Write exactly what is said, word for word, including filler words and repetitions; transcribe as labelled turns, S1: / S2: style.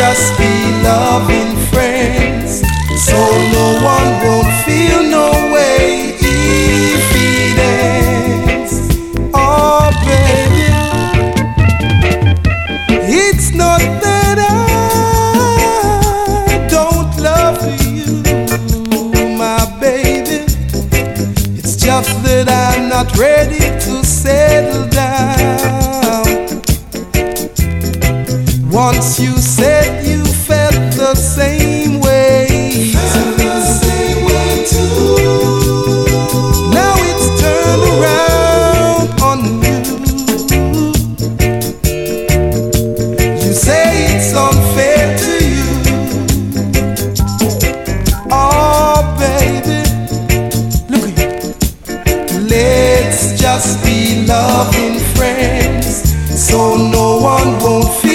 S1: just be loving friends, so no one won't feel no way if it ends. Oh baby, it's not that I don't love you, my baby. It's just that I'm not ready to settle down. Once you said you felt the same way, felt the same way too. Now it's turned around on you. You say it's unfair to you. Oh baby, look at you. Let's just be loving friends, so no one won't feel